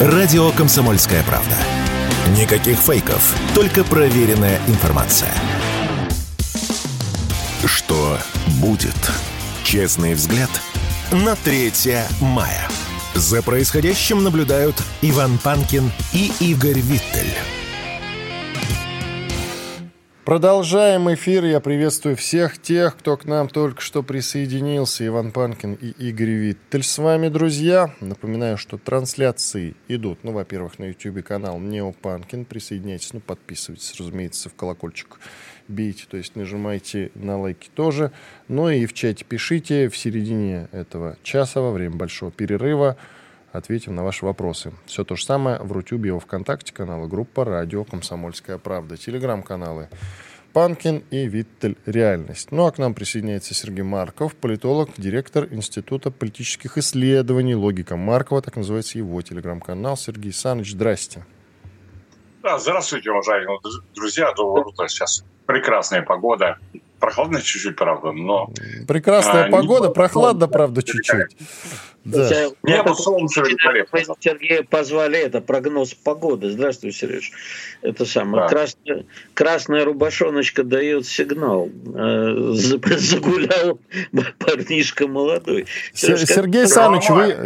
Радио «Комсомольская правда». Никаких фейков, только проверенная информация. Что будет? Честный взгляд на 3 мая. За происходящим наблюдают Иван Панкин и Игорь Виттель. Продолжаем эфир. Я приветствую всех тех, кто к нам только что присоединился. Иван Панкин и Игорь Виттель с вами, друзья. Напоминаю, что трансляции идут, во-первых, на YouTube канал Нео Панкин. Присоединяйтесь, подписывайтесь, разумеется, в колокольчик бейте, то есть нажимайте на лайки тоже. И в чате пишите. В середине этого часа, во время большого перерыва, ответим на ваши вопросы. Все то же самое в Рутюбе и во ВКонтакте каналы, группа «Радио Комсомольская правда», телеграм-каналы Панкин и Виттель «Реальность». А к нам присоединяется Сергей Марков, политолог, директор Института политических исследований «Логика Маркова», так называется его телеграм-канал. Сергей Саныч, здрасте. Да, здравствуйте, уважаемые друзья. Доброе утро. Сейчас прекрасная погода. Прохладно чуть-чуть, правда, но... Прекрасная погода, прохладно, правда, чуть-чуть. Да. Небо, солнце великолепно. Сергея позвали, это прогноз погоды. Здравствуй, Сереж. Это самое. Да. Красная рубашоночка дает сигнал. Загулял парнишка молодой. Сергей Саныч, вы...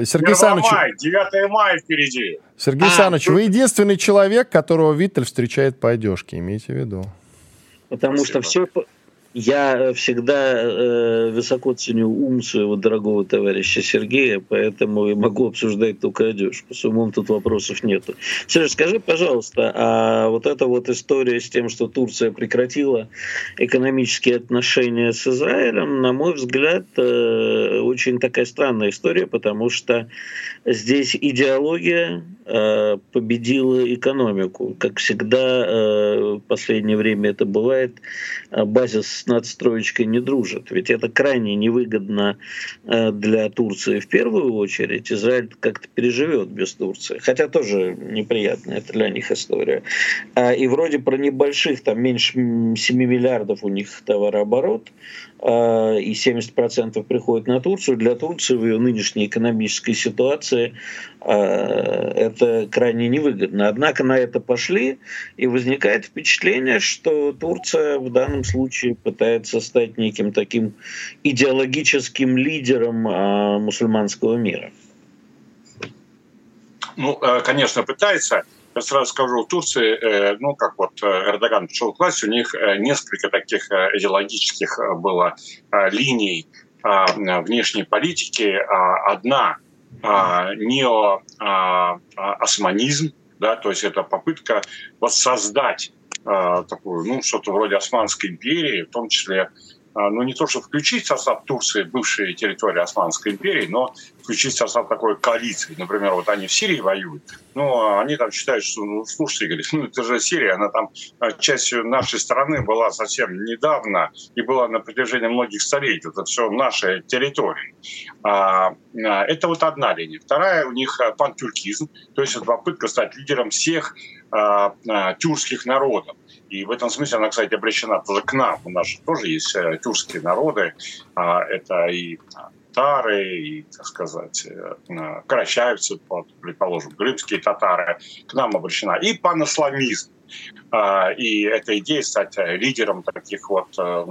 9 мая впереди. Сергей Саныч, вы единственный человек, которого Виттель встречает по одежке, имейте в виду. Потому что все... Я всегда высоко ценю ум своего дорогого товарища Сергея, поэтому я могу обсуждать только одежку. С умом тут вопросов нету. Сереж, скажи, пожалуйста, а вот эта вот история с тем, что Турция прекратила экономические отношения с Израилем, на мой взгляд, очень такая странная история, потому что здесь идеология победила экономику. Как всегда, в последнее время это бывает, базис с надстроечкой не дружит. Ведь это крайне невыгодно для Турции в первую очередь. Израиль как-то переживет без Турции. Хотя тоже неприятно, это для них история. И вроде про небольших, там меньше 7 миллиардов у них товарооборот, и 70% приходит на Турцию. Для Турции в ее нынешней экономической ситуации это крайне невыгодно. Однако на это пошли, и возникает впечатление, что Турция в данном случае пытается стать неким таким идеологическим лидером мусульманского мира. Конечно, пытается. Я сразу скажу, в Турции, Эрдоган пришел к власти, у них несколько таких идеологических было линий внешней политики. Одна неоосманизм, да, то есть это попытка воссоздать такую, что-то вроде Османской империи, в том числе, не то, что включить в состав Турции бывшие территории Османской империи, но включить в состав такой коалиции. Например, вот они в Сирии воюют, но они там считают, что, слушайте, говорят, это же Сирия, она там частью нашей страны была совсем недавно и была на протяжении многих столетий. Это все наши территории. Это вот одна линия. Вторая у них пантюркизм, то есть это попытка стать лидером всех тюркских народов. И в этом смысле она, кстати, обращена тоже к нам. У нас же тоже есть тюркские народы. Это и татары, и, так сказать, карачаевцы, предположим, крымские татары. К нам обращена. И панисламизм. И эта идея стать лидером таких вот,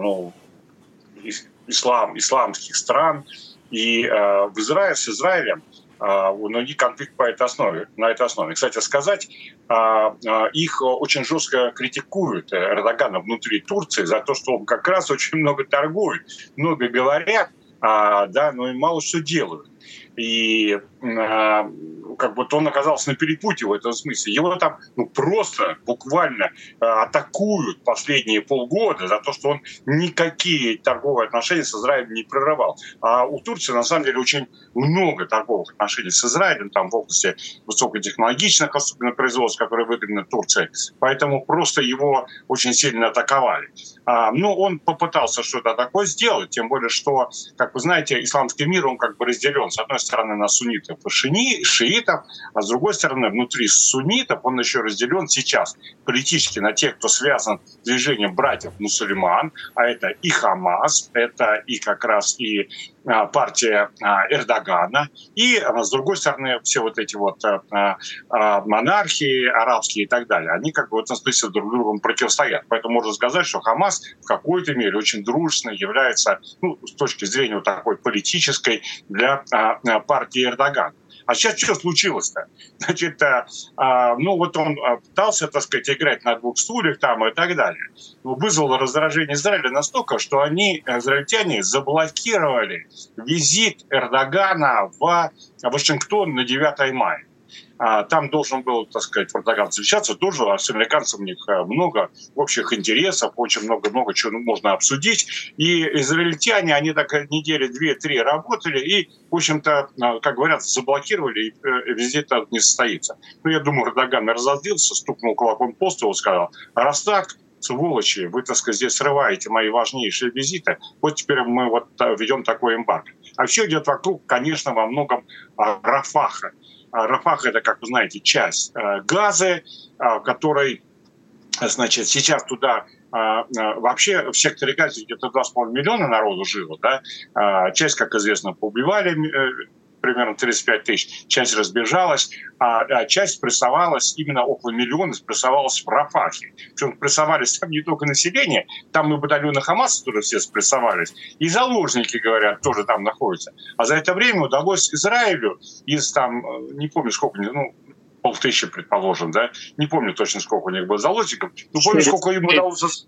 исламских стран. И с Израилем многие конфликты на этой основе. Кстати сказать, их очень жестко критикуют Эрдогана внутри Турции за то, что он как раз очень много торгует, много говорят, но и мало что делают. И он оказался на перепутье в этом смысле. Его там просто буквально атакуют последние полгода за то, что он никакие торговые отношения с Израилем не прерывал. А у Турции на самом деле очень много торговых отношений с Израилем, там в области высокотехнологичных, особенно производств, которые выгодны Турции. Поэтому просто его очень сильно атаковали. Он попытался что-то такое сделать, тем более, что, как вы знаете, исламский мир, он как бы разделен. С одной стороны, на суннитов и шиитов, шиитов, а с другой стороны, внутри суннитов он еще разделен сейчас политически на тех, кто связан с движением братьев-мусульман, а это и Хамас, это и как раз и партия Эрдогана, и, с другой стороны, все вот эти вот монархии арабские и так далее, они как бы в этом смысле друг другу противостоят. Поэтому можно сказать, что Хамас в какой-то мере очень дружественно является, с точки зрения вот такой политической, для партии Эрдогана. А сейчас что случилось-то? Значит, вот он пытался, так сказать, играть на двух стульях там и так далее. Вызвало раздражение Израиля настолько, что израильтяне, заблокировали визит Эрдогана в Вашингтон на 9 мая. Там должен был, так сказать, Эрдоган встречаться тоже, а с американцами у них много общих интересов, очень много чего можно обсудить. И израильтяне, они так недели 2-3 работали и, в общем-то, как говорят, заблокировали, и визит не состоится. Я думаю, Эрдоган разозлился, стукнул кулаком по столу и сказал: раз так, сволочи, вы, так сказать, здесь срываете мои важнейшие визиты, вот теперь мы вот ведем такой эмбарго. А все идет вокруг, конечно, во многом Рафаха. Рафах — это, как вы знаете, часть Газы, которой, значит, сейчас туда вообще в секторе Газы где-то 2,5 миллиона народу жило, да? Часть, как известно, поубивали, примерно 35 тысяч, часть разбежалась, а часть прессовалась, именно около миллиона прессовалась в Рафахе. Причем прессовались там не только население, там и батальоны Хамаса тоже все спрессовались, и заложники, говорят, тоже там находятся. А за это время удалось Израилю из там, не помню сколько, 500, предположим, да, не помню точно, сколько у них было заложников, но помню, сколько им удалось...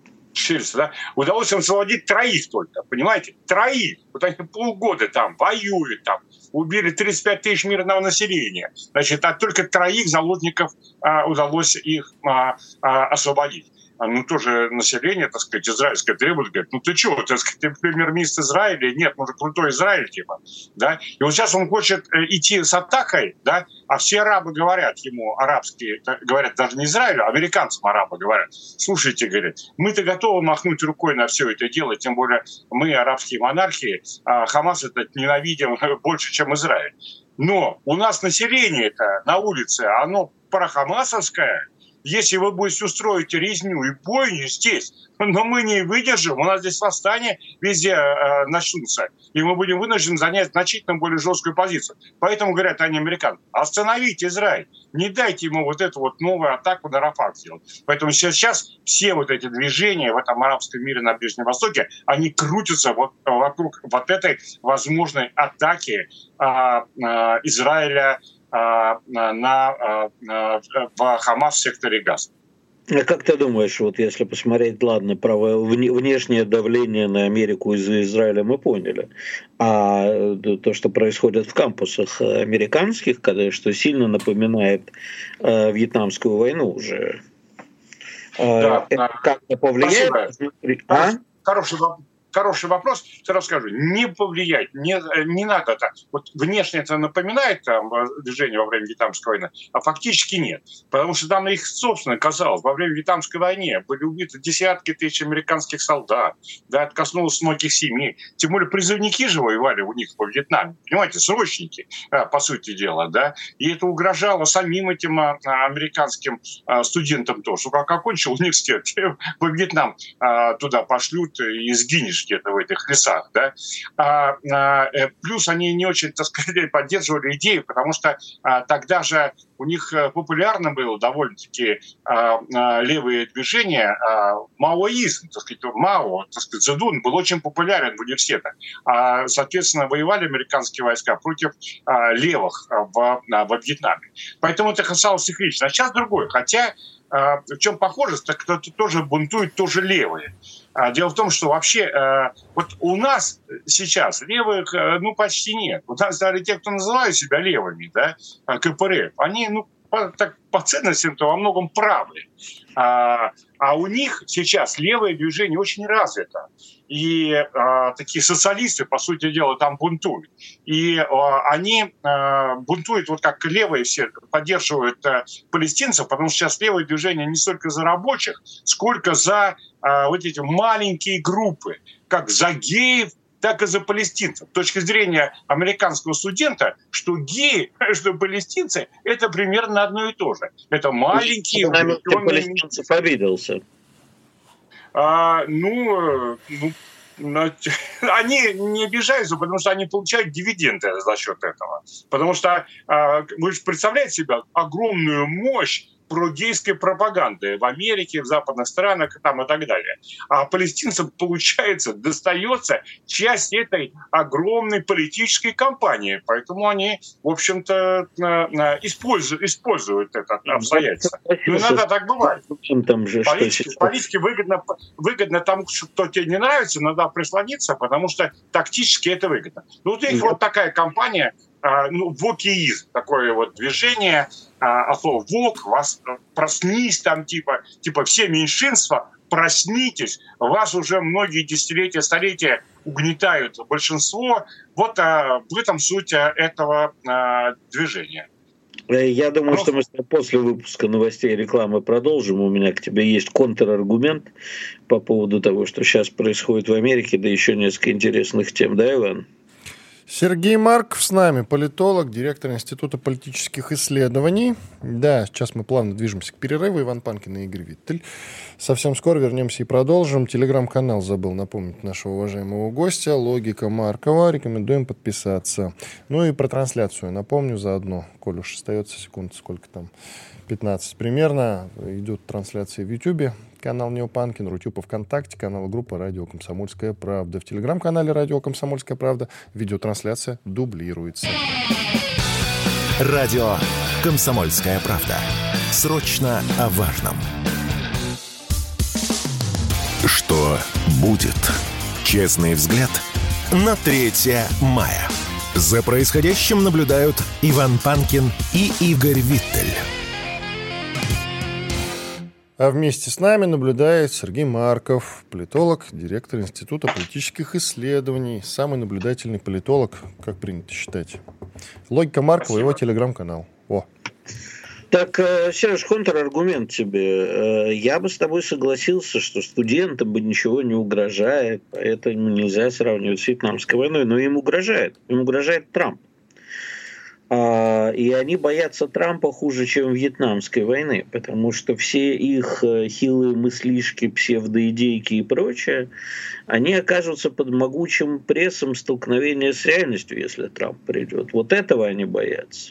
Да? Удалось им освободить 3 только, понимаете? 3. Вот они полгода там воюют, там, убили 35 тысяч мирного населения. Значит, а только 3 заложников удалось их освободить. Тоже население, так сказать, израильское требует, говорит: ты что, так сказать, ты премьер-министр Израиля? Нет, же крутой Израиль, типа, да? И вот сейчас он хочет идти с атакой, да, а все арабы говорят ему, арабские, говорят даже не Израилю, а американцам арабы говорят: слушайте, говорят, мы-то готовы махнуть рукой на все это дело, тем более мы, арабские монархии, Хамас это ненавидим больше, чем Израиль. Но у нас население-то на улице, оно прохамасовское. Если вы будете устроить резню и бойню здесь, но мы не выдержим, у нас здесь восстания везде начнутся, и мы будем вынуждены занять значительно более жесткую позицию. Поэтому, говорят они, американцы: остановите Израиль, не дайте ему вот эту вот новую атаку на Рафах сделать. Поэтому сейчас все вот эти движения в этом арабском мире на Ближнем Востоке, они крутятся вокруг вот этой возможной атаки Израиля в Хамас в секторе Газа. А как ты думаешь, вот если посмотреть, ладно, про внешнее давление на Америку из-за Израиля мы поняли, а то, что происходит в кампусах американских, что сильно напоминает Вьетнамскую войну уже, да, как-то повлияет? Хороший вопрос, сразу скажу, не повлияет, не надо так. Вот внешне это напоминает движение во время Вьетнамской войны, а фактически нет. Потому что там их, собственно, казалось, во время Вьетнамской войны были убиты десятки тысяч американских солдат, да, это коснулось многих семей. Тем более призывники же воевали у них во Вьетнаме, понимаете, срочники, по сути дела, да. И это угрожало самим этим американским студентам тоже. Что как окончил университет, во Вьетнам туда пошлют и сгинешь где-то в этих лесах, да. Плюс они не очень, так сказать, поддерживали идею, потому что тогда же у них популярно было довольно-таки левые движения, маоизм, так сказать, Мао, так сказать, Цзэдун был очень популярен в университетах. Соответственно, воевали американские войска против левых в Вьетнаме. Поэтому это касалось их лично. А сейчас другое. Хотя в чем похоже, так кто-то тоже бунтует, тоже левые. Дело в том, что вообще вот у нас сейчас левых почти нет. У нас даже те, кто называют себя левыми, да, КПРФ, они по ценностям-то во многом правы. А у них сейчас левое движение очень развито. И такие социалисты, по сути дела, там бунтуют. И они бунтуют, вот как левые все поддерживают палестинцев, потому что сейчас левое движение не столько за рабочих, сколько за вот эти маленькие группы, как за геев, так и за палестинцев. С точки зрения американского студента, что геи, что палестинцы, это примерно одно и то же. Это маленькие... Палестинцев обиделся. Они не обижаются, потому что они получают дивиденды за счет этого. Потому что вы же представляете себе огромную мощь прогейской пропаганды в Америке, в западных странах там, и так далее. А палестинцам, получается, достается часть этой огромной политической кампании. Поэтому они, в общем-то, используют это обстоятельство. Ну, иногда так бывает. Политике выгодно тому, что тебе не нравится, надо прислониться, потому что тактически это выгодно. Ну, вот есть вот такая кампания, вокеизм, такое вот движение, слово «вок», вас проснись, там типа все меньшинства, проснитесь, вас уже многие десятилетия, столетия угнетают большинство. Вот в этом суть этого движения. Я думаю, что мы после выпуска новостей и рекламы продолжим. У меня к тебе есть контраргумент по поводу того, что сейчас происходит в Америке, да еще несколько интересных тем, да, Иван? Сергей Марков с нами, политолог, директор Института политических исследований. Да, сейчас мы плавно движемся к перерыву. Иван Панкин и Игорь Виттель. Совсем скоро вернемся и продолжим. Телеграм-канал забыл напомнить нашего уважаемого гостя. Логика Маркова. Рекомендуем подписаться. Ну и про трансляцию напомню заодно. Коль уж остается секунд, сколько там, 15 примерно. Идет трансляция в Ютьюбе. Канал Неопанкин, Рутюб ВКонтакте, канал группа «Радио Комсомольская правда». В телеграм-канале «Радио Комсомольская правда» видеотрансляция дублируется. Радио «Комсомольская правда». Срочно о важном. Что будет? Честный взгляд на 3 мая. За происходящим наблюдают Иван Панкин и Игорь Виттель. А вместе с нами наблюдает Сергей Марков, политолог, директор Института политических исследований, самый наблюдательный политолог, как принято считать. Логика Маркова, его телеграм-канал. Так, Сереж, контраргумент тебе. Я бы с тобой согласился, что студентам бы ничего не угрожает, поэтому нельзя сравнивать с Вьетнамской войной, но им угрожает. Им угрожает Трамп. И они боятся Трампа хуже, чем Вьетнамской войны, потому что все их хилые мыслишки, псевдоидейки и прочее, они окажутся под могучим прессом столкновения с реальностью, если Трамп придет. Вот этого они боятся.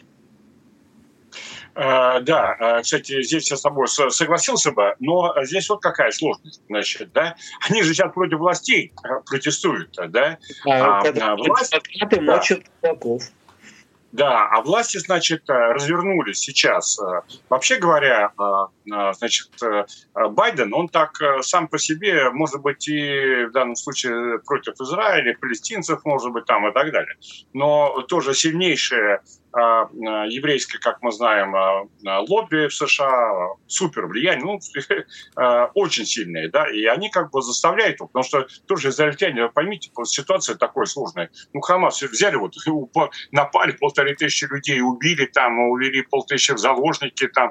Да, кстати, здесь я с тобой согласился бы, но здесь вот какая сложность, значит, да? Они же сейчас против властей протестуют, да? Власти мочат кулаков. Да, а власти, значит, развернулись сейчас. Вообще говоря, значит, Байден, он так сам по себе, может быть, и в данном случае против Израиля, палестинцев, может быть, там и так далее. Но тоже сильнейшее еврейское, как мы знаем, лобби в США, супер влияние, очень сильное, да, и они как бы заставляют, потому что тоже израильтяне, вы поймите, ситуация такая сложная. Хамас взяли, напали 1500 людей, убили там, увели 1500 в заложники там,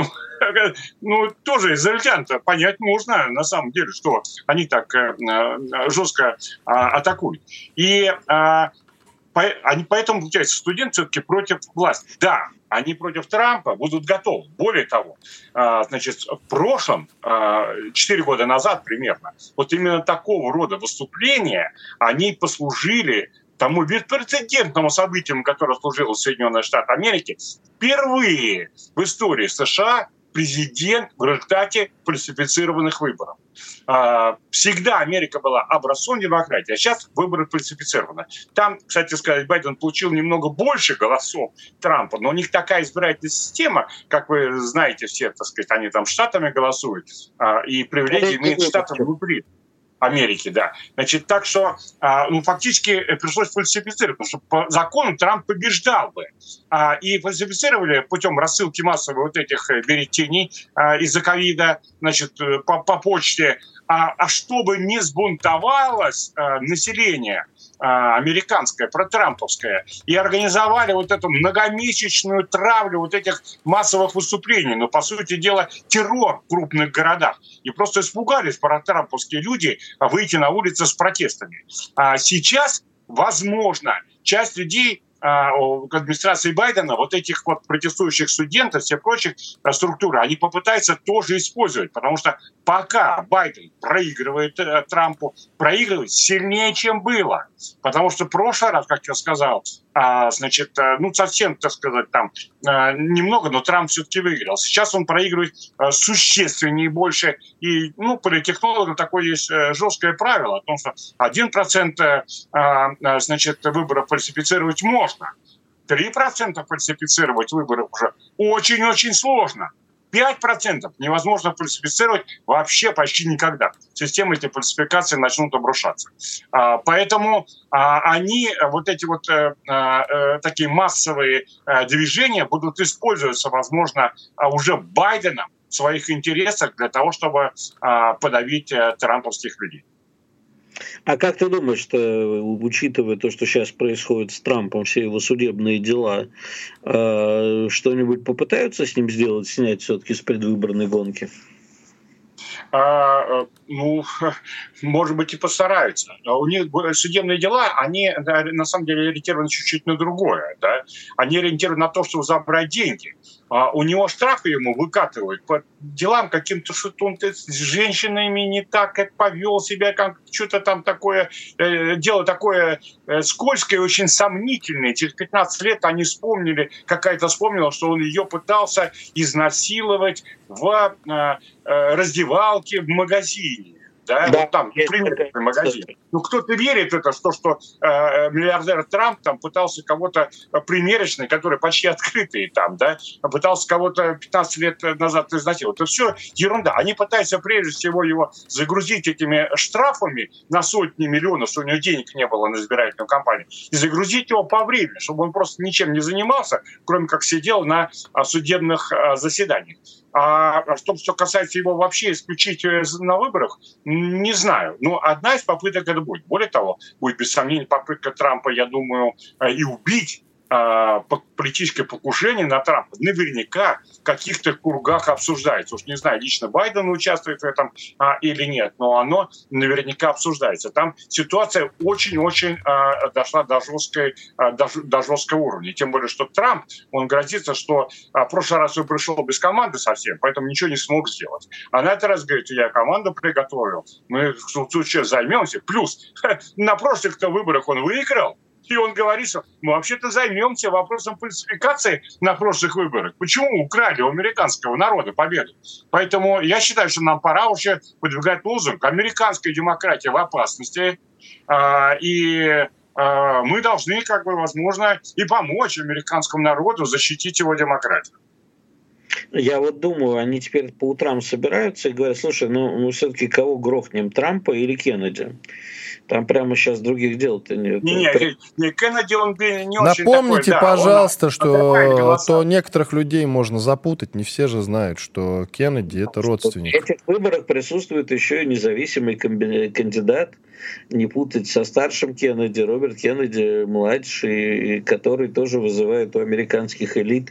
тоже израильтян-то понять можно, на самом деле, что они так жестко атакуют. И поэтому, получается, студенты все-таки против власти. Да, они против Трампа будут готовы. Более того, значит, в прошлом, 4 года назад примерно, вот именно такого рода выступления, они послужили тому беспрецедентному событию, которое служило в Соединенных Штатах Америки. Впервые в истории США президент в результате фальсифицированных выборов. Всегда Америка была образцом демократии, а сейчас выборы фальсифицированы. Там, кстати сказать, Байден получил немного больше голосов Трампа, но у них такая избирательная система, как вы знаете все, так сказать, они там штатами голосуют, и привилегии имеют штаты внутри Америки, да. Значит, так что, фактически пришлось фальсифицировать, потому что по закону Трамп побеждал бы. И фальсифицировали путем рассылки массовой вот этих бюллетеней из-за ковида, значит, по почте. А чтобы не сбунтовалось население, американское, протрамповское, и организовали вот эту многомесячную травлю вот этих массовых выступлений. Но, по сути дела, террор в крупных городах. И просто испугались протрамповские люди выйти на улицы с протестами. А сейчас, возможно, часть людей к администрации Байдена, вот этих вот протестующих студентов, все прочих структуры, они попытаются тоже использовать, потому что пока Байден проигрывает Трампу, проигрывает сильнее, чем было. Потому что в прошлый раз, как я сказал, совсем, так сказать, там немного, но Трамп все-таки выиграл. Сейчас он проигрывает существеннее больше. И, политтехнологам такое есть жесткое правило о том, что 1% выборов фальсифицировать можно. 3% фальсифицировать выборы уже очень-очень сложно. 5% невозможно фальсифицировать вообще почти никогда. Системы эти фальсификации начнут обрушаться. Поэтому они, вот эти вот такие массовые движения будут использоваться, возможно, уже Байденом в своих интересах для того, чтобы подавить трамповских людей. А как ты думаешь, что, учитывая то, что сейчас происходит с Трампом, все его судебные дела, что-нибудь попытаются с ним сделать, снять все-таки с предвыборной гонки? Может быть, и постараются. У них судебные дела, они на самом деле ориентированы чуть-чуть на другое. Да? Они ориентированы на то, чтобы забрать деньги. У него штрафы ему выкатывают по делам каким-то, что он с женщинами не так, как повел себя, как что-то там такое, дело такое скользкое, очень сомнительное. Через 15 лет они какая-то вспомнила, что он ее пытался изнасиловать в раздевалке в магазине. Да, вот там, примерно, магазин. Кто-то верит в это, что миллиардер Трамп там пытался кого-то примерочный, который почти открытый там, да, пытался кого-то 15 лет назад изнасиловать. Это все ерунда. Они пытаются прежде всего его загрузить этими штрафами на сотни миллионов, что у него денег не было на избирательную кампанию, и загрузить его по времени, чтобы он просто ничем не занимался, кроме как сидел на судебных заседаниях. А что касается его вообще исключить на выборах, не знаю. Но одна из попыток это будет. Более того, будет без сомнения попытка Трампа, я думаю, и убить политическое покушение на Трампа наверняка в каких-то кругах обсуждается. Уж не знаю, лично Байден участвует в этом или нет, но оно наверняка обсуждается. Там ситуация очень-очень дошла до жесткого уровня. Тем более, что Трамп, он грозится, что в прошлый раз он пришел без команды совсем, поэтому ничего не смог сделать. А на этот раз говорит, я команду приготовил, мы сейчас займемся. Плюс на прошлых-то выборах он выиграл. И он говорит, что мы вообще-то займемся вопросом фальсификации на прошлых выборах. Почему украли у американского народа победу? Поэтому я считаю, что нам пора уже выдвигать лозунг «Американская демократия в опасности». И мы должны, возможно, и помочь американскому народу защитить его демократию. Я вот думаю, они теперь по утрам собираются и говорят, слушай, мы все-таки кого грохнем, Трампа или Кеннеди? Там прямо сейчас других дел-то нет. Не, Кеннеди, он не очень Напомните, такой, пожалуйста, что некоторых людей можно запутать. Не все же знают, что Кеннеди — это родственник. В этих выборах присутствует еще и независимый кандидат, не путать со старшим Кеннеди, Роберт Кеннеди младший, который тоже вызывает у американских элит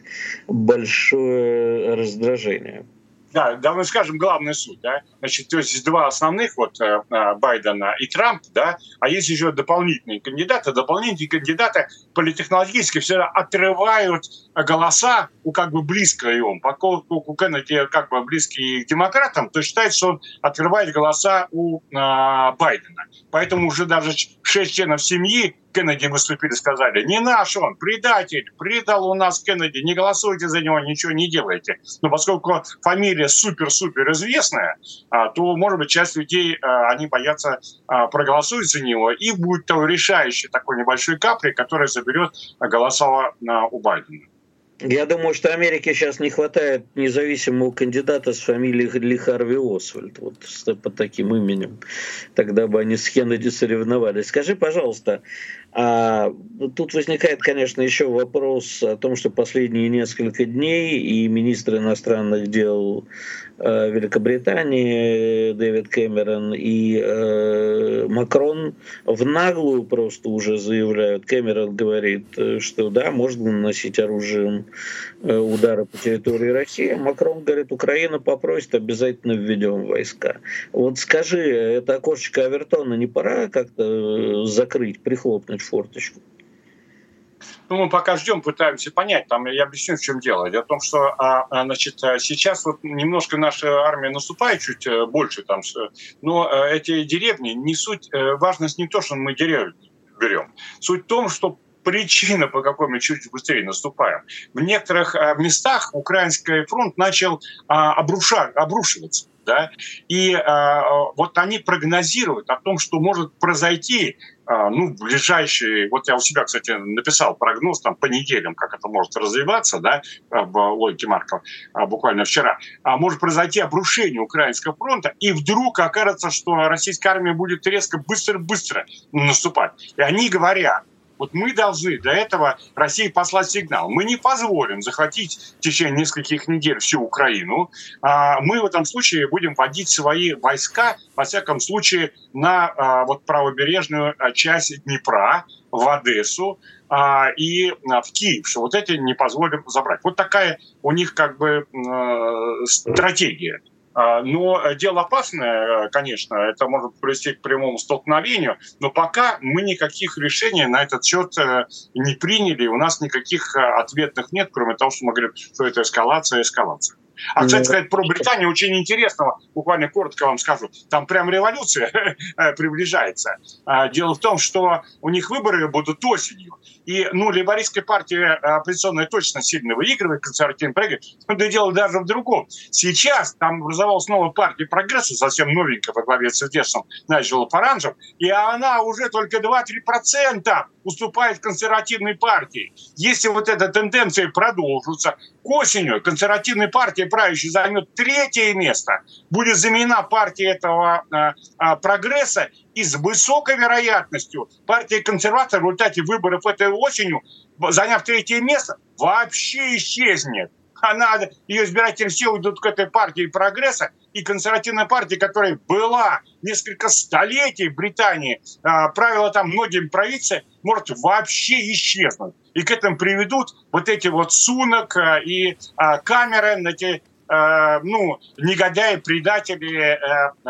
большое раздражение. Да, мы скажем главную суть, да. Значит, то есть два основных, Байдена и Трамп, да, а есть еще дополнительные кандидаты. Дополнительные кандидаты политтехнологически всегда отрывают голоса у близкого ему. Поскольку Кеннеди близкий к демократам, то считается, что он отрывает голоса у Байдена. Поэтому уже даже 6 членов семьи Кеннеди выступили, сказали, не наш он, предатель, предал у нас Кеннеди, не голосуйте за него, ничего не делайте. Но поскольку фамилия супер-супер известная, то, может быть, часть людей, они боятся проголосовать за него, и будет то решающий такой небольшой капли, который заберет голоса у Байдена. Я думаю, что Америке сейчас не хватает независимого кандидата с фамилией Ли Харви Освальд, под таким именем. Тогда бы они с Кеннеди соревновались. Скажи, пожалуйста, тут возникает, конечно, еще вопрос о том, что последние несколько дней и министр иностранных дел Великобритании Дэвид Кэмерон и Макрон в наглую просто уже заявляют. Кэмерон говорит, что да, можно наносить оружием удары по территории России. Макрон говорит, Украина попросит, обязательно введем войска. Вот скажи, это окошечко Авертона не пора как-то закрыть, прихлопнуть форточку? Ну, мы пока ждем, пытаемся понять. Там я объясню, в чем дело. Дело в том, что сейчас вот немножко наша армия наступает чуть больше, там, но эти деревни не суть. Важность не то, что мы деревни берем. Суть в том, что причина, по какой мы чуть быстрее наступаем. В некоторых местах украинский фронт начал обрушиваться. Да? И вот они прогнозируют о том, что может произойти в ближайшие... Вот я у себя, кстати, написал прогноз там, по неделям, как это может развиваться, да, в логике Маркова, буквально вчера. Может произойти обрушение украинского фронта, и вдруг окажется, что российская армия будет резко быстро-быстро наступать. И они говорят, вот мы должны для этого России послать сигнал. Мы не позволим захватить в течение нескольких недель всю Украину. Мы в этом случае будем вводить свои войска, во всяком случае, на вот правобережную часть Днепра, в Одессу и в Киев, что вот эти не позволим забрать. Вот такая у них как бы стратегия. Но дело опасное, конечно, это может привести к прямому столкновению, но пока мы никаких решений на этот счет не приняли, у нас никаких ответных нет, кроме того, что мы говорим, что это эскалация. Кстати сказать, про Британию очень интересного, буквально коротко вам скажу, там прям революция приближается. Дело в том, что у них выборы будут осенью, и, лейбористская партия оппозиционная точно сильно выигрывает, консервативный проигрывает, но дело даже в другом. Сейчас там образовалась новая партия прогресса, совсем новенькая, во главе с известным Найджелом Фаранджем, и она уже только 2-3% уступает консервативной партии. Если вот эта тенденция продолжится, к осенью консервативная партия правящая займет 3-е место, будет заменена партия этого прогресса, и с высокой вероятностью партия консерваторов в результате выборов этой осенью, заняв 3-е место, вообще исчезнет. Ее избиратели все уйдут к этой партии прогресса, и консервативная партия, которая была несколько столетий в Британии, правила там многими правительствами, может вообще исчезнуть. И к этому приведут вот эти вот Сунак и Камерон, эти негодяи, предатели,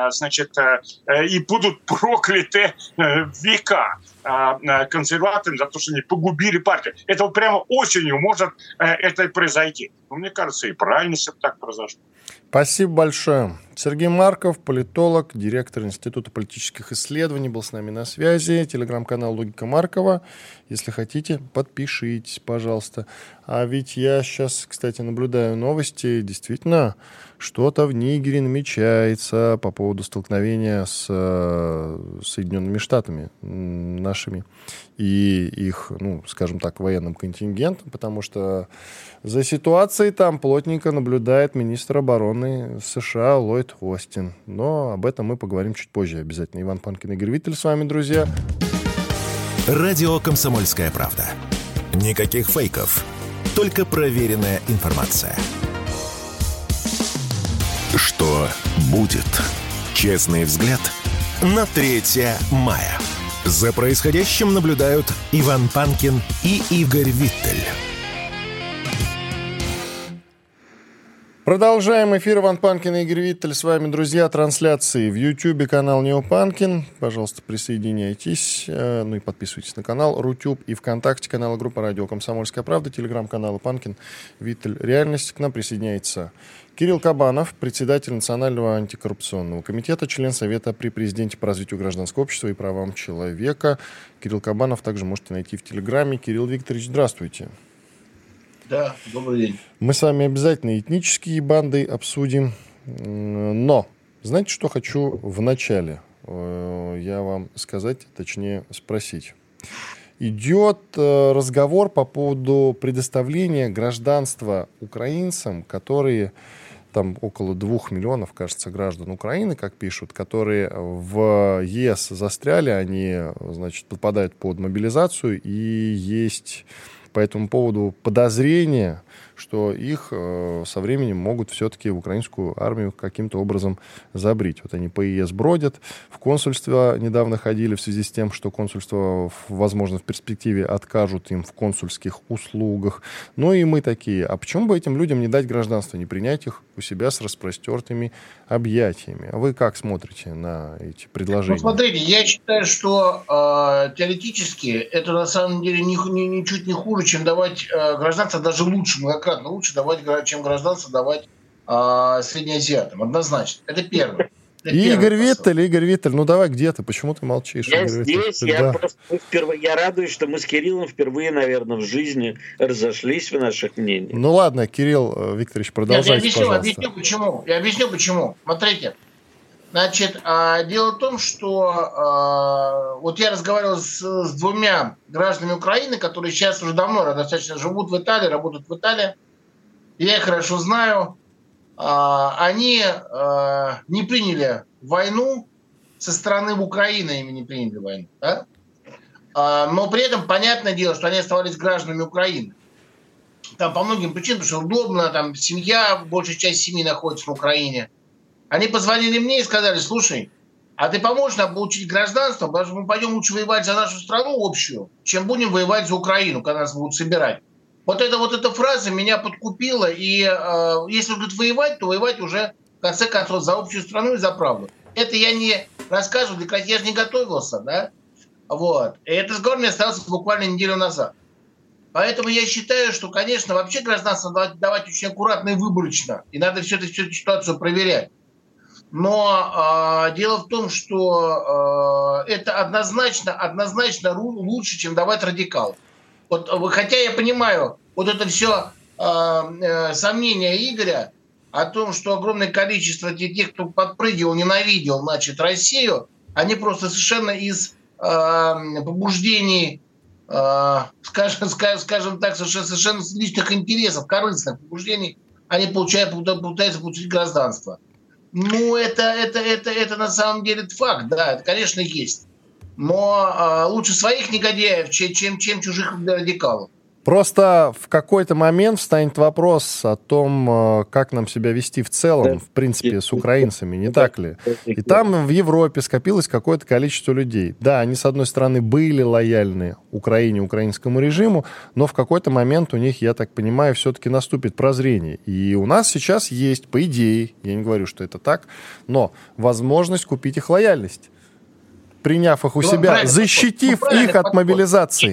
и будут прокляты века консерваторами за то, что они погубили партию. Это вот прямо осенью может это произойти. Мне кажется, и правильно, если бы так произошло. Спасибо большое. Сергей Марков, политолог, директор Института политических исследований, был с нами на связи. Телеграм-канал «Логика Маркова». Если хотите, подпишитесь, пожалуйста. А ведь я сейчас, кстати, наблюдаю новости. Действительно, что-то в Нигере намечается по поводу столкновения с Соединенными Штатами нашими и их, скажем так, военным контингентом, потому что за ситуацией там плотненько наблюдает министр обороны США Ллойд Остин. Но об этом мы поговорим чуть позже обязательно. Иван Панкин, Игорь Виттель с вами, друзья. Радио «Комсомольская правда». Никаких фейков, только проверенная информация. Что будет? Честный взгляд на 3 мая. За происходящим наблюдают Иван Панкин и Игорь Виттель. Продолжаем эфир. Иван Панкин и Игорь Виттель с вами, друзья. Трансляции в YouTube, канал Неопанкин. Пожалуйста, присоединяйтесь. И подписывайтесь на канал Рутюб и ВКонтакте канала группа «Радио Комсомольская правда», телеграм-канала Панкин, Виттель, Реальность. К нам присоединяется Кирилл Кабанов, председатель Национального антикоррупционного комитета, член Совета при президенте по развитию гражданского общества и правам человека. Кирилл Кабанов также можете найти в Телеграме. Кирилл Викторович, здравствуйте. Да, добрый день. Мы с вами обязательно этнические банды обсудим. Но, знаете, что хочу вначале я вам сказать, точнее спросить. Идет разговор по поводу предоставления гражданства украинцам, которые, там около 2 миллионов, кажется, граждан Украины, как пишут, которые в ЕС застряли, они, попадают под мобилизацию, и есть по этому поводу подозрение, что их со временем могут все-таки в украинскую армию каким-то образом забрить. Вот они по ЕС бродят, в консульство недавно ходили в связи с тем, что консульство, возможно, в перспективе откажут им в консульских услугах. Ну и мы такие, а почему бы этим людям не дать гражданство, не принять их у себя с распростертыми объятиями? А вы как смотрите на эти предложения? Ну, смотрите, я считаю, что теоретически это на самом деле ничуть не хуже, чем давать гражданство, даже лучше, многократно лучше давать, чем гражданство давать среднеазиатам. Однозначно. Это первое. Игорь Виттель, ну давай, где ты? Почему ты молчишь? Я здесь, я радуюсь, что мы с Кириллом впервые, наверное, в жизни разошлись в наших мнениях. Ну ладно, Кирилл Викторович, продолжайте, пожалуйста. Я объясню, почему. Смотрите, значит, дело в том, что вот я разговаривал с двумя гражданами Украины, которые сейчас уже давно достаточно живут в Италии, работают в Италии. Я их хорошо знаю. Они не приняли войну, со стороны Украины ими не приняли войну. Да? Но при этом понятное дело, что они оставались гражданами Украины. Там по многим причинам, потому что удобно, там семья, большая часть семьи находится на Украине. Они позвонили мне и сказали: слушай, а ты поможешь нам получить гражданство, потому что мы пойдем лучше воевать за нашу страну общую, чем будем воевать за Украину, когда нас будут собирать. Вот эта фраза меня подкупила, и если он говорит воевать, то воевать уже, в конце концов, за общую страну и за правду. Это я не рассказываю, я же не готовился, да? Вот. И этот разговор мне остался буквально неделю назад. Поэтому я считаю, что, конечно, вообще гражданство давать очень аккуратно и выборочно, и надо всю эту ситуацию проверять. Но дело в том, что это однозначно лучше, чем давать радикал. Вот, хотя я понимаю, вот это все сомнения Игоря о том, что огромное количество тех, кто подпрыгивал, ненавидел, значит, Россию, они просто совершенно из побуждений, скажем так, совершенно личных интересов, корыстных побуждений, они пытаются получить гражданство. Ну, это на самом деле факт, да, это, конечно, есть. Но лучше своих негодяев, чем чужих радикалов. Просто в какой-то момент встанет вопрос о том, как нам себя вести в целом, в принципе, с украинцами, не так ли? И там в Европе скопилось какое-то количество людей. Да, они, с одной стороны, были лояльны Украине, украинскому режиму, но в какой-то момент у них, я так понимаю, все-таки наступит прозрение. И у нас сейчас есть, по идее, я не говорю, что это так, но возможность купить их лояльность, приняв их у себя, защитив их от мобилизации.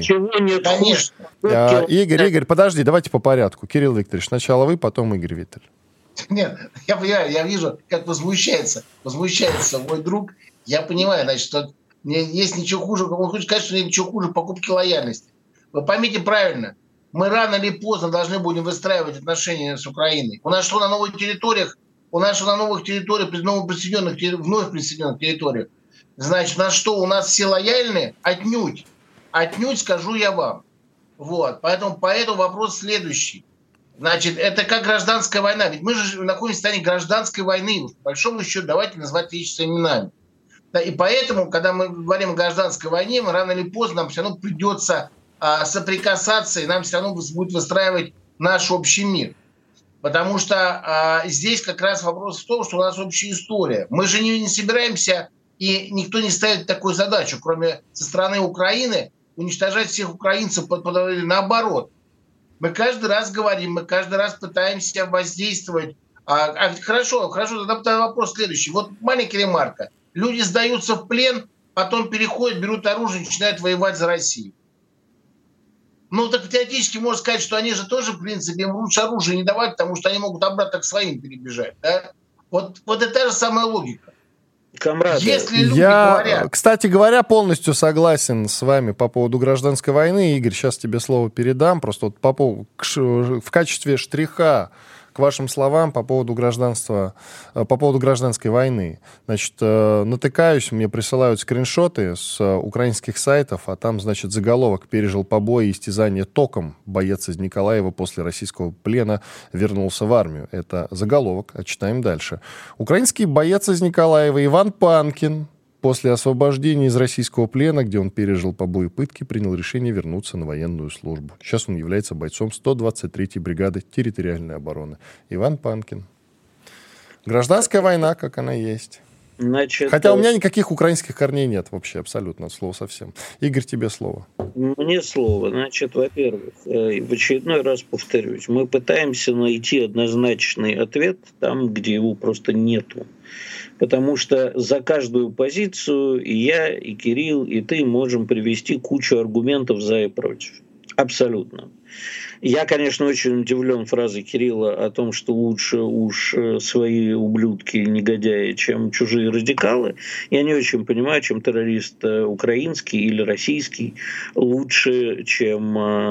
Игорь, подожди, давайте по порядку. Кирилл Викторович, сначала вы, потом Игорь Виттель. Нет, я вижу, как возмущается мой друг. Я понимаю, значит, что есть ничего хуже, он хочет сказать, что нет ничего хуже покупки лояльности. Вы поймите правильно, мы рано или поздно должны будем выстраивать отношения с Украиной. У нас что на новых территориях, вновь присоединенных территориях, значит, у нас все лояльны? Отнюдь, скажу я вам. Вот. Поэтому вопрос следующий. Значит, это как гражданская война. Ведь мы же находимся в состоянии гражданской войны. По большому счету, давайте назвать вещи своими именами. Да, и поэтому, когда мы говорим о гражданской войне, рано или поздно нам все равно придется соприкасаться, и нам все равно будет выстраивать наш общий мир. Потому что здесь как раз вопрос в том, что у нас общая история. Мы же не собираемся... И никто не ставит такую задачу, кроме со стороны Украины, уничтожать всех украинцев, наоборот. Мы каждый раз говорим, мы каждый раз пытаемся воздействовать. Хорошо, тогда вопрос следующий. Вот маленькая ремарка. Люди сдаются в плен, потом переходят, берут оружие и начинают воевать за Россию. Ну, так теоретически можно сказать, что они же тоже, в принципе, им лучше оружие не давать, потому что они могут обратно к своим перебежать. Да? Вот это та же самая логика. Кстати говоря, полностью согласен с вами по поводу гражданской войны. Игорь, сейчас тебе слово передам. Просто вот в качестве штриха к вашим словам по поводу гражданской войны. Значит, натыкаюсь, мне присылают скриншоты с украинских сайтов, а там, значит, заголовок: «Пережил побои и истязание током. Боец из Николаева после российского плена вернулся в армию». Это заголовок, а читаем дальше. Украинский боец из Николаева Иван Панкин после освобождения из российского плена, где он пережил побои и пытки, принял решение вернуться на военную службу. Сейчас он является бойцом 123-й бригады территориальной обороны. Иван Панкин. Гражданская война, как она есть. Значит, хотя у меня никаких украинских корней нет вообще, абсолютно, от слова совсем. Игорь, тебе слово. Мне слово. Значит, во-первых, в очередной раз повторюсь, мы пытаемся найти однозначный ответ там, где его просто нету. Потому что за каждую позицию и я, и Кирилл, и ты можем привести кучу аргументов за и против. Абсолютно. Я, конечно, очень удивлен фразой Кирилла о том, что лучше уж свои ублюдки и негодяи, чем чужие радикалы. Я не очень понимаю, чем террорист украинский или российский лучше, чем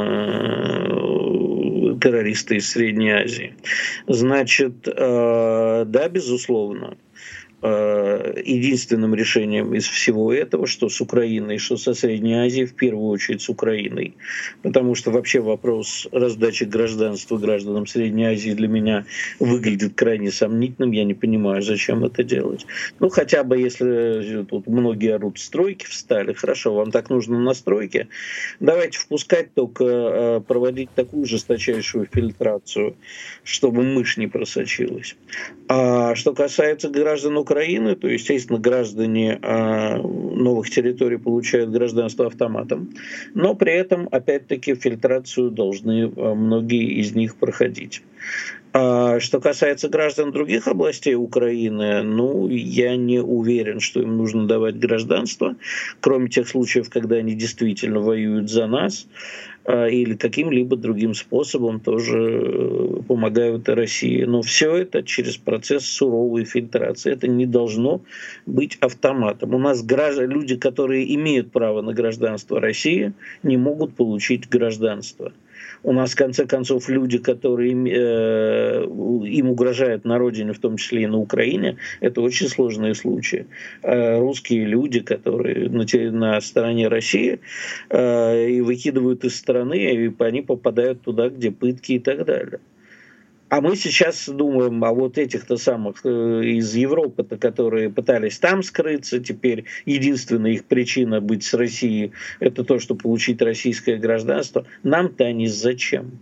террористы из Средней Азии. Значит, да, безусловно. Единственным решением из всего этого, что с Украиной, что со Средней Азией, в первую очередь с Украиной. Потому что вообще вопрос раздачи гражданства гражданам Средней Азии для меня выглядит крайне сомнительным. Я не понимаю, зачем это делать. Ну, хотя бы если тут многие орут, стройки встали, хорошо, вам так нужно на стройке, давайте впускать, только проводить такую жесточайшую фильтрацию, чтобы мышь не просочилась. А что касается граждан Украины, то, естественно, граждане новых территорий получают гражданство автоматом, но при этом, опять-таки, фильтрацию должны многие из них проходить. Что касается граждан других областей Украины, ну, я не уверен, что им нужно давать гражданство, кроме тех случаев, когда они действительно воюют за нас, или каким-либо другим способом тоже помогают России. Но все это через процесс суровой фильтрации. Это не должно быть автоматом. У нас люди, которые имеют право на гражданство России, не могут получить гражданство. У нас, в конце концов, люди, которые им угрожают на родине, в том числе и на Украине, это очень сложные случаи. Русские люди, которые на стороне России, и выкидывают из страны, и они попадают туда, где пытки и так далее. А мы сейчас думаем о вот этих-то самых из Европы-то, которые пытались там скрыться, теперь единственная их причина быть с Россией – это то, что получить российское гражданство. Нам-то они зачем?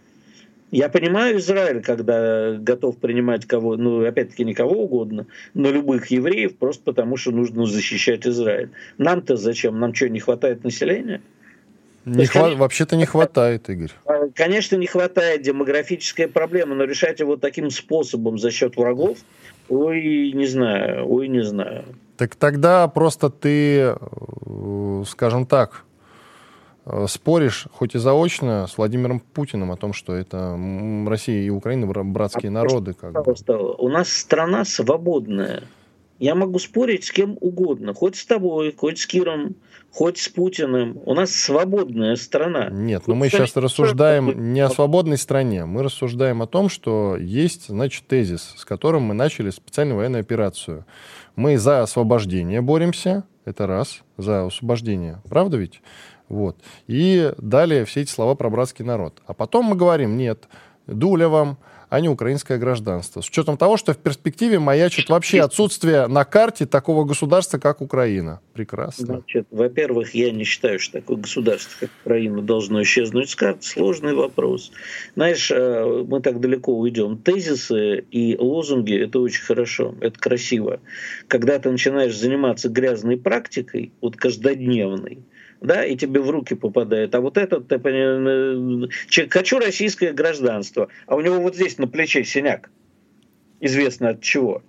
Я понимаю Израиль, когда готов принимать кого, ну, опять-таки, не кого угодно, но любых евреев, просто потому что нужно защищать Израиль. Нам-то зачем? Нам что, не хватает населения? Вообще-то не хватает, Игорь. Конечно, не хватает, демографическая проблема, но решать его таким способом за счет врагов, ой, не знаю. Так тогда просто ты, скажем так, споришь, хоть и заочно, с Владимиром Путиным о том, что это Россия и Украина братские народы. У нас страна свободная. Я могу спорить с кем угодно, хоть с тобой, хоть с Киром, хоть с Путиным. У нас свободная страна. Нет, но мы сейчас рассуждаем не о свободной стране. Мы рассуждаем о том, что есть, значит, тезис, с которым мы начали специальную военную операцию. Мы за освобождение боремся, это раз, за освобождение. Правда ведь? Вот. И далее все эти слова про братский народ. А потом мы говорим, нет, дуля вам, а не украинское гражданство. С учетом того, что в перспективе маячит вообще отсутствие на карте такого государства, как Украина. Прекрасно. Значит, во-первых, я не считаю, что такое государство, как Украина, должно исчезнуть с карты. Сложный вопрос. Знаешь, мы так далеко уйдем. Тезисы и лозунги — это очень хорошо, это красиво. Когда ты начинаешь заниматься грязной практикой, вот каждодневной, да, и тебе в руки попадает. А вот этот, ты понимаешь, хочу российское гражданство, а у него вот здесь на плече синяк. Известно от чего.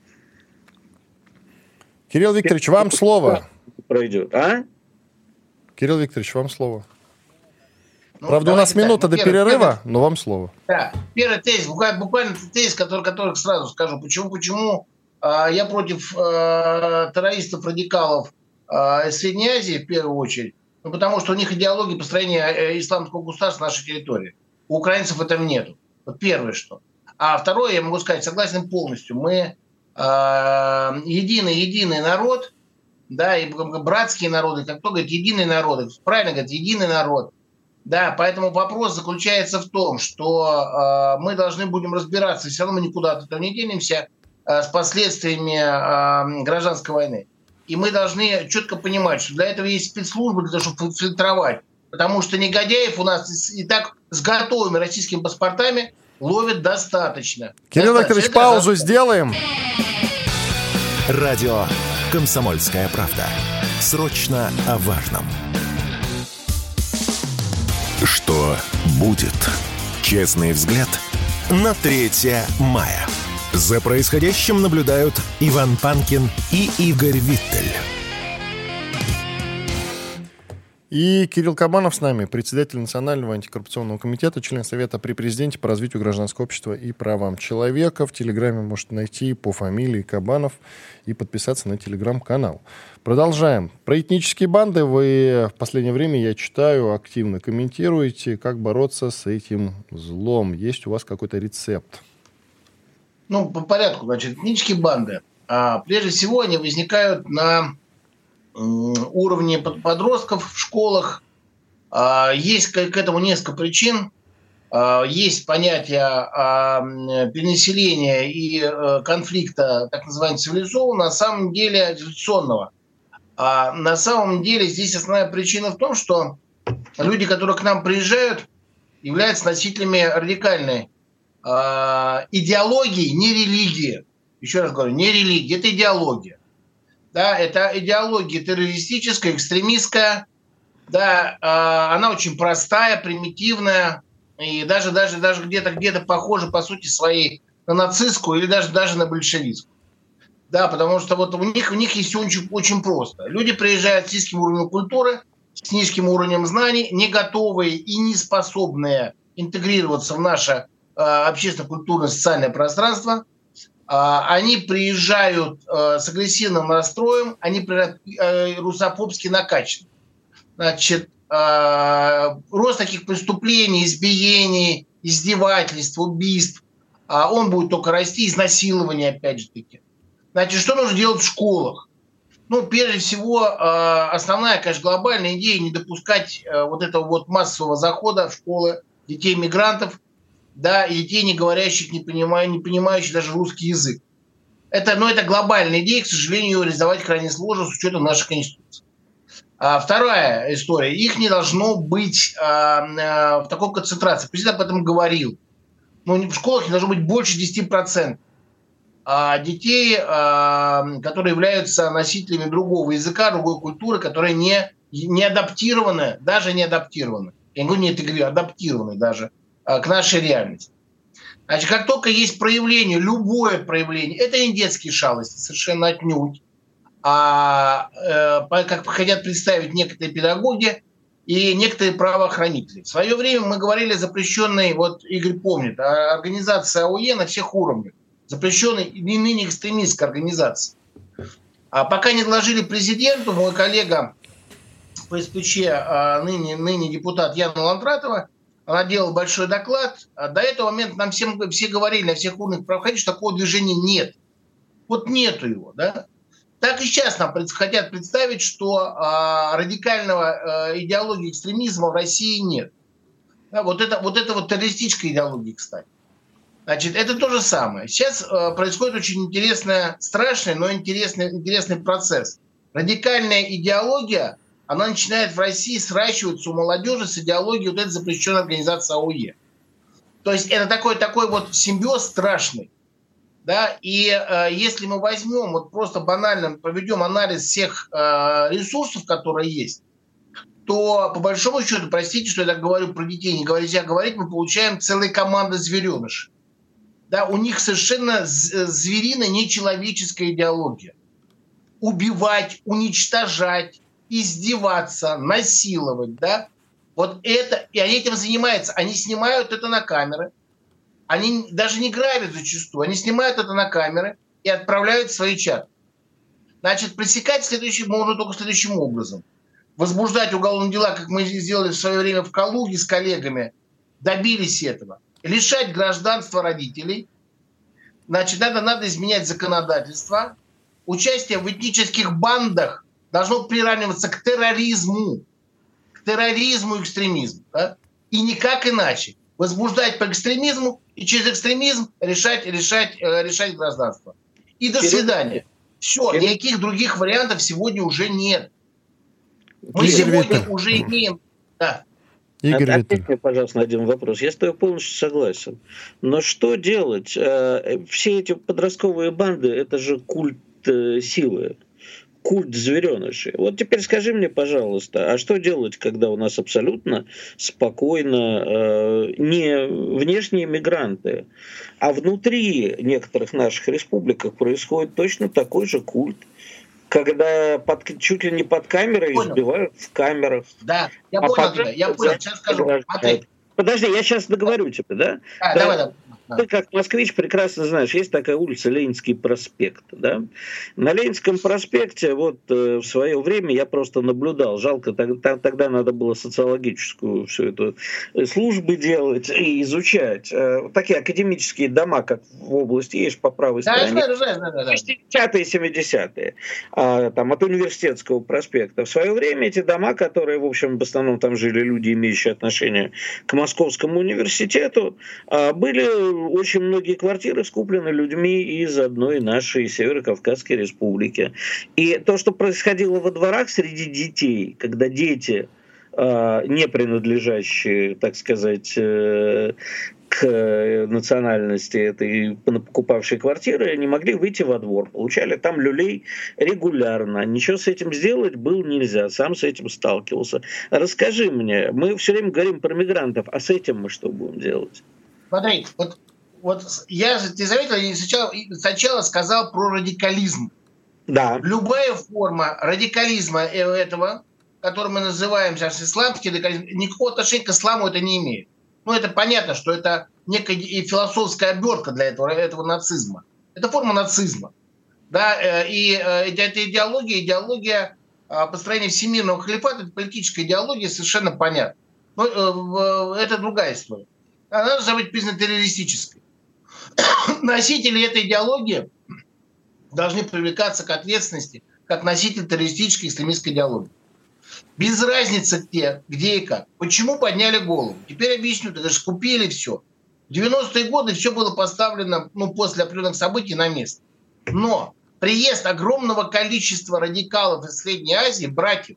Кирилл Викторович, вам слово. Пройдет, а? Кирилл Викторович, вам слово. Ну, правда, у нас минута до перерыва, но вам слово. Да, первый тезис, буквально тезис, который сразу скажу. Почему я против террористов, радикалов из Средней Азии, в первую очередь, потому что у них идеология построения исламского государства на нашей территории. У украинцев этого нету. Вот первое что. А второе, я могу сказать, согласен полностью. Мы единый народ, да, и братские народы, как кто говорит, единый народ, правильно говорит, единый народ. Да, поэтому вопрос заключается в том, что мы должны будем разбираться, все равно мы никуда от этого не денемся, с последствиями гражданской войны. и мы должны четко понимать, что для этого есть спецслужбы, для того, чтобы фильтровать. Потому что негодяев у нас и так с готовыми российскими паспортами ловят достаточно. Кирилл Викторович, паузу сделаем. Радио «Комсомольская правда». Срочно о важном. Что будет? Честный взгляд на 3 мая. За происходящим наблюдают Иван Панкин и Игорь Виттель. И Кирилл Кабанов с нами, председатель Национального антикоррупционного комитета, член Совета при президенте по развитию гражданского общества и правам человека. В Телеграме можете найти по фамилии Кабанов и подписаться на Телеграм-канал. Продолжаем. Про этнические банды вы в последнее время, я читаю, активно комментируете. Как бороться с этим злом? Есть у вас какой-то рецепт? Ну, по порядку. Значит, этнические банды. Прежде всего, они возникают на уровне подростков в школах. Есть к этому несколько причин. Есть понятие перенаселения и конфликта, так называемого цивилизованного, на самом деле революционного. На самом деле здесь основная причина в том, что люди, которые к нам приезжают, являются носителями радикальной идеологии, не религии. Еще раз говорю, не религия, это идеология. Да, это идеология террористическая, экстремистская. Да, она очень простая, примитивная и даже где-то похожа по сути своей на нацистскую или даже на большевистскую. Да, потому что вот у них есть все очень просто. Люди приезжают с низким уровнем культуры, с низким уровнем знаний, не готовые и не способные интегрироваться в наше общественно-культурное социальное пространство. Они приезжают с агрессивным настроем, они приезжают русофобски накачаны. Значит, рост таких преступлений, избиений, издевательств, убийств, он будет только расти, изнасилования, опять же таки. Значит, что нужно делать в школах? Ну, прежде всего, основная, конечно, глобальная идея не допускать вот этого вот массового захода в школы детей-мигрантов, да, и детей, не говорящих, не понимающих даже русский язык. Это глобальная идея, к сожалению, ее реализовать крайне сложно с учетом нашей Конституции. Вторая история. Их не должно быть в такой концентрации. Президент об этом говорил. Но в школах не должно быть больше 10% детей, которые являются носителями другого языка, другой культуры, которые не адаптированы, даже не адаптированы. Я не говорю, не интегрированы, адаптированы даже к нашей реальности. Значит, как только есть проявление, любое проявление, это не детские шалости, совершенно отнюдь, как хотят представить некоторые педагоги и некоторые правоохранители. В свое время мы говорили о запрещенной, вот Игорь помнит, организации АОЕ на всех уровнях, запрещенной и ныне экстремистской организации. А пока не доложили президенту, мой коллега по СПЧ, ныне депутат Яна Ландратова, она делала большой доклад. До этого момента нам все говорили на всех уровнях правоохранителей, что такого движения нет. Вот нету его, да? Так и сейчас нам хотят представить, что радикального идеологии экстремизма в России нет. Да, вот это террористическая идеология, кстати. Значит, это то же самое. Сейчас происходит очень интересный, страшный, но интересный процесс. Радикальная идеология, она начинает в России сращиваться у молодежи с идеологией вот этой запрещенной организации АОЕ. То есть это такой вот симбиоз страшный. Да? И если мы возьмем, вот просто банально проведем анализ всех ресурсов, которые есть, то по большому счету, простите, что я так говорю про детей, не нельзя говорить, мы получаем целые команды зверенышей. Да? У них совершенно звериная, нечеловеческая идеология. Убивать, уничтожать, издеваться, насиловать, да, вот это, и они этим занимаются, они снимают это на камеры, они даже не грабят зачастую, они снимают это на камеры и отправляют в свои чаты. Значит, пресекать можно только следующим образом. Возбуждать уголовные дела, как мы сделали в свое время в Калуге с коллегами, добились этого. Лишать гражданства родителей, значит, надо изменять законодательство, участие в этнических бандах должно приравниваться к терроризму и экстремизму. Да? И никак иначе. Возбуждать по экстремизму и через экстремизм решать гражданство. И до свидания. Все, никаких других вариантов сегодня уже нет. Мы Игорь сегодня Виттель. уже имеем... Да. Игорь Виттель. Ответь мне, пожалуйста, на один вопрос. Я с тобой полностью согласен. Но что делать? Все эти подростковые банды – это же культ силы, культ зверенышей. Вот теперь скажи мне, пожалуйста, а что делать, когда у нас абсолютно спокойно не внешние мигранты, а внутри некоторых наших республик происходит точно такой же культ, когда чуть ли не под камерой избивают в камерах. Да, я понял тебя, сейчас скажу. Смотри. Подожди, я сейчас договорю тебе, да? Давай. Ты, как москвич, прекрасно знаешь, есть такая улица Ленинский проспект. Да? На Ленинском проспекте вот в свое время я просто наблюдал. Жалко, тогда надо было социологическую всю эту службу делать и изучать. Такие академические дома, как в области есть по правой стороне. Да. 60-е, 70-е. Там от Университетского проспекта. В свое время эти дома, которые, в общем, в основном там жили люди, имеющие отношение к Московскому университету, были очень многие квартиры скуплены людьми из одной нашей Северо-Кавказской республики. И то, что происходило во дворах среди детей, когда дети, не принадлежащие, так сказать, к национальности этой покупавшей квартиры, не могли выйти во двор. Получали там люлей регулярно. Ничего с этим сделать было нельзя. Сам с этим сталкивался. Расскажи мне, мы все время говорим про мигрантов, а с этим мы что будем делать? Смотри, вот ты заметил, я сначала сказал про радикализм. Да. Любая форма радикализма этого, который мы называем сейчас исламский радикализм, никакого отношения к исламу это не имеет. Ну, это понятно, что это некая философская обертка для этого нацизма. Это форма нацизма. Да, и эта идеология построения всемирного халифата, это политическая идеология, совершенно понятна. Но это другая история. Она должна быть признана террористической. Носители этой идеологии должны привлекаться к ответственности как носитель террористической экстремистской идеологии. Без разницы где и как. Почему подняли голову? Теперь объясню. Это же купили все. В 90-е годы все было поставлено после определенных событий на место. Но приезд огромного количества радикалов из Средней Азии, братьев,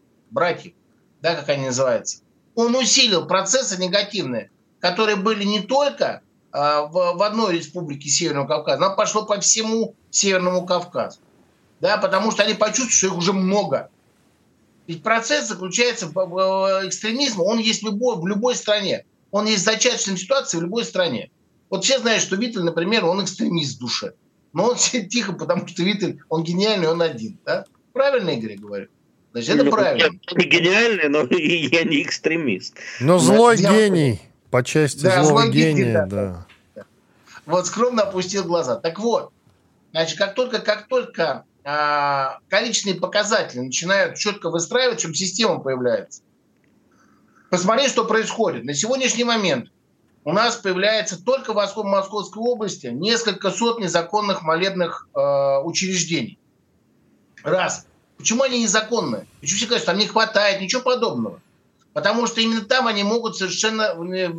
да, как они называются, он усилил процессы негативные, которые были не только в одной республике Северного Кавказа, но пошло по всему Северному Кавказу. Да, потому что они почувствовали, что их уже много. Ведь процесс заключается в экстремизме, он есть в любой стране. Он есть в зачаточной ситуации в любой стране. Вот все знают, что Виттель, например, он экстремист в душе. Но он сидит тихо, потому что Виттель, он гениальный, он один. Да? Правильно, Игорь, я говорю? Значит, это правильно. Я не гениальный, но я не экстремист. Но злой гений. По части злого гения, да. Вот скромно опустил глаза. Так вот, значит, как только количественные показатели начинают четко выстраивать, чем система появляется. Посмотри, что происходит. На сегодняшний момент у нас появляется только в Московской области несколько сот незаконных молебных учреждений. Раз. Почему они незаконные? Почему все говорят, что там не хватает, ничего подобного? Потому что именно там они могут совершенно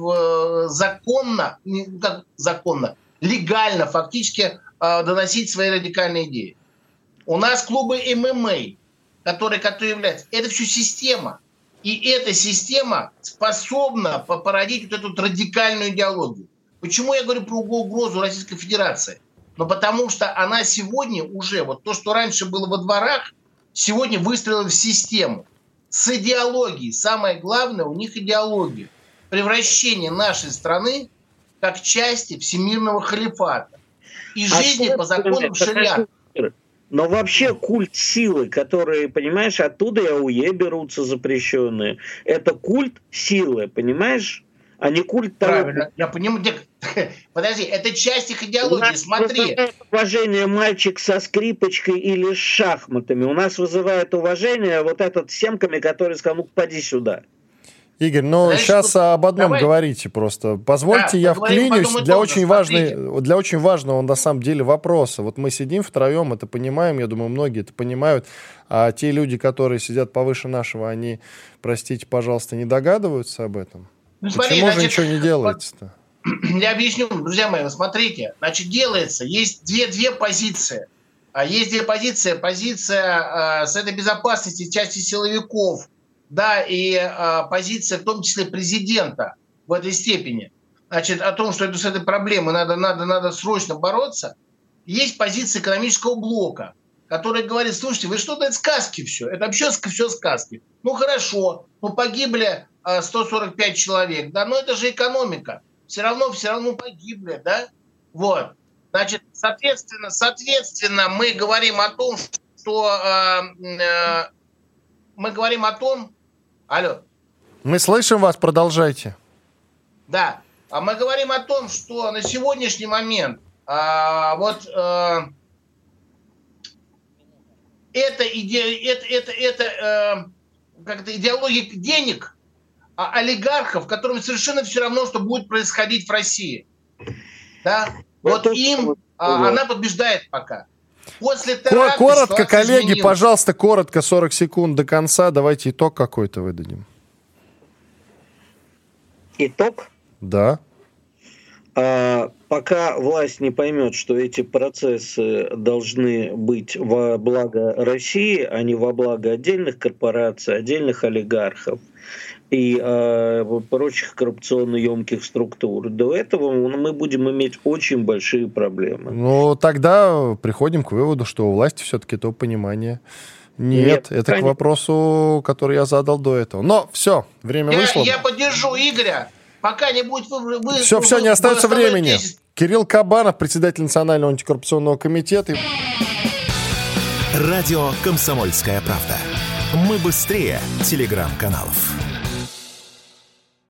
легально фактически доносить свои радикальные идеи. У нас клубы ММА, которые являются, это все система. И эта система способна породить вот эту радикальную идеологию. Почему я говорю про угрозу Российской Федерации? Но потому что она сегодня уже, вот то, что раньше было во дворах, сегодня выстроила в систему. С идеологией. Самое главное, у них идеология. Превращение нашей страны как части всемирного халифата. И жизни по законам шариата. Но вообще культ силы, которые, понимаешь, оттуда и АУЕ берутся запрещенные. Это культ силы, понимаешь? А не культ того. Правильно, я понимаю. Подожди, это часть их идеологии, смотри. Уважение мальчик со скрипочкой или с шахматами. У нас вызывает уважение вот этот семками, который сказал, ну, поди сюда. Игорь, ну сейчас об одном говорите просто. Позвольте, я вклинюсь для очень важного на самом деле вопроса. Вот мы сидим втроем, это понимаем, я думаю, многие это понимают, а те люди, которые сидят повыше нашего, они, простите, пожалуйста, не догадываются об этом? Ну, почему же ничего не делается-то? Я объясню, друзья мои, смотрите, значит, делается, есть две позиции. Есть две позиции. Позиция Совета Безопасности, части силовиков, да, и позиция в том числе президента в этой степени. Значит, о том, что с этой проблемой надо срочно бороться. Есть позиция экономического блока, который говорит: слушайте, вы что-то, это сказки все. Это вообще все сказки. Ну хорошо, погибли 145 человек, да, но это же экономика. Все равно погибли, да. Вот. Значит, соответственно, мы говорим о том, что Алло. Мы слышим вас, продолжайте. Да. А мы говорим о том, что на сегодняшний момент это идеология денег олигархов, которым совершенно все равно, что будет происходить в России. Да? Вот им она побеждает пока. После теракта коротко, коллеги, изменилась. Пожалуйста, коротко, 40 секунд до конца. Давайте итог какой-то выдадим. Итог? Да. Пока власть не поймет, что эти процессы должны быть во благо России, а не во благо отдельных корпораций, отдельных олигархов и прочих коррупционно-емких структур, до этого мы будем иметь очень большие проблемы. Ну, тогда приходим к выводу, что у власти все-таки то понимание. Нет, это конечно. К вопросу, который я задал до этого. Но все, время вышло. Я поддержу Игоря. Пока не будет Все, не остается времени. 10. Кирилл Кабанов, председатель Национального антикоррупционного комитета. Радио «Комсомольская правда». Мы быстрее телеграм-каналов.